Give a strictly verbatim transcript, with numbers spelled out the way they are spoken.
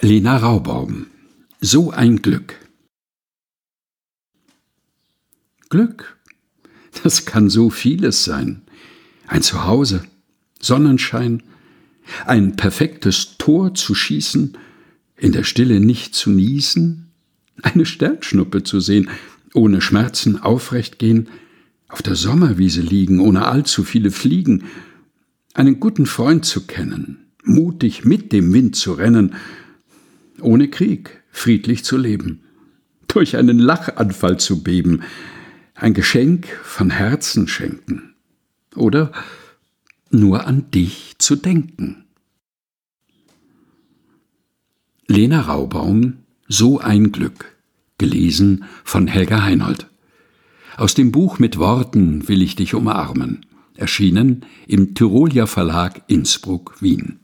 Lena Raubaum. So ein Glück. Glück, das kann so vieles sein. Ein Zuhause, Sonnenschein, ein perfektes Tor zu schießen, in der Stille nicht zu niesen, eine Sternschnuppe zu sehen, ohne Schmerzen aufrecht gehen, auf der Sommerwiese liegen, ohne allzu viele Fliegen, einen guten Freund zu kennen, mutig mit dem Wind zu rennen, ohne Krieg friedlich zu leben, durch einen Lachanfall zu beben, ein Geschenk von Herzen schenken oder nur an dich zu denken. Lena Raubaum, So ein Glück, gelesen von Helga Heinold. Aus dem Buch Mit Worten will ich dich umarmen, erschienen im Tyrolia Verlag Innsbruck, Wien.